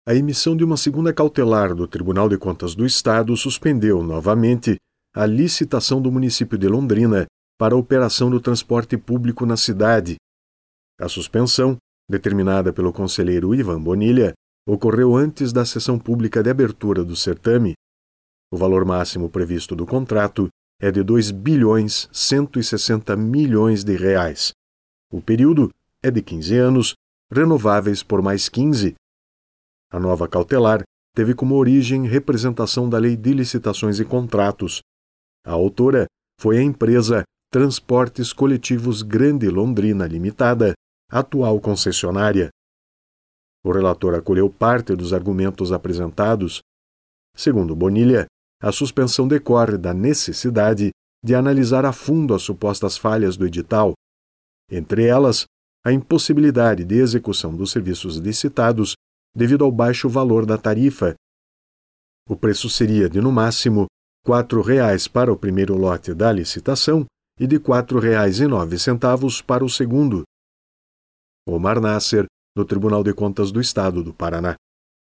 a emissão de uma segunda cautelar do Tribunal de Contas do Estado suspendeu novamente a licitação do município de Londrina para a operação do transporte público na cidade. A suspensão, determinada pelo conselheiro Ivan Bonilha, ocorreu antes da sessão pública de abertura do certame. O valor máximo previsto do contrato é de R$ 2.160 milhões. O período é de 15 anos, renováveis por mais 15. A nova cautelar teve como origem representação da Lei de Licitações e Contratos. A autora foi a empresa Transportes Coletivos Grande Londrina Limitada, atual concessionária. O relator acolheu parte dos argumentos apresentados. Segundo Bonilha, a suspensão decorre da necessidade de analisar a fundo as supostas falhas do edital, entre elas, a impossibilidade de execução dos serviços licitados devido ao baixo valor da tarifa. O preço seria de, no máximo, R$ 4,00 para o primeiro lote da licitação e de R$ 4,09 para o segundo. Omar Nasser, do Tribunal de Contas do Estado do Paraná.